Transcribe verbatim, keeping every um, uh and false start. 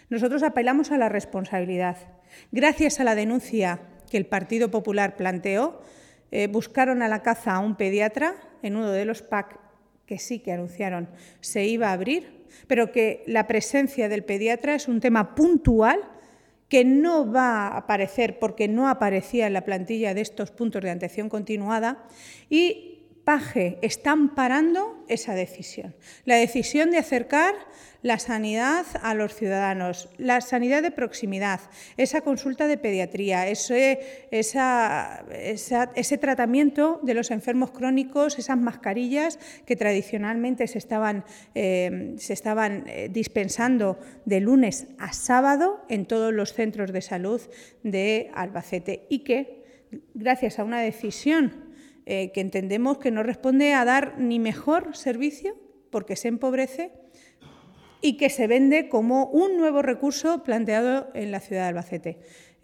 Nosotros apelamos a la responsabilidad. Gracias a la denuncia que el Partido Popular planteó, eh, buscaron a la caza a un pediatra en uno de los P A C que sí que anunciaron se iba a abrir, pero que la presencia del pediatra es un tema puntual que no va a aparecer porque no aparecía en la plantilla de estos puntos de atención continuada, y PAGE está amparando esa decisión, la decisión de acercar la sanidad a los ciudadanos, la sanidad de proximidad, esa consulta de pediatría, ese, esa, esa, ese tratamiento de los enfermos crónicos, esas mascarillas que tradicionalmente se estaban, eh, se estaban eh, dispensando de lunes a sábado en todos los centros de salud de Albacete y que, gracias a una decisión eh, que entendemos que no responde a dar ni mejor servicio, porque se empobrece, y que se vende como un nuevo recurso planteado en la ciudad de Albacete.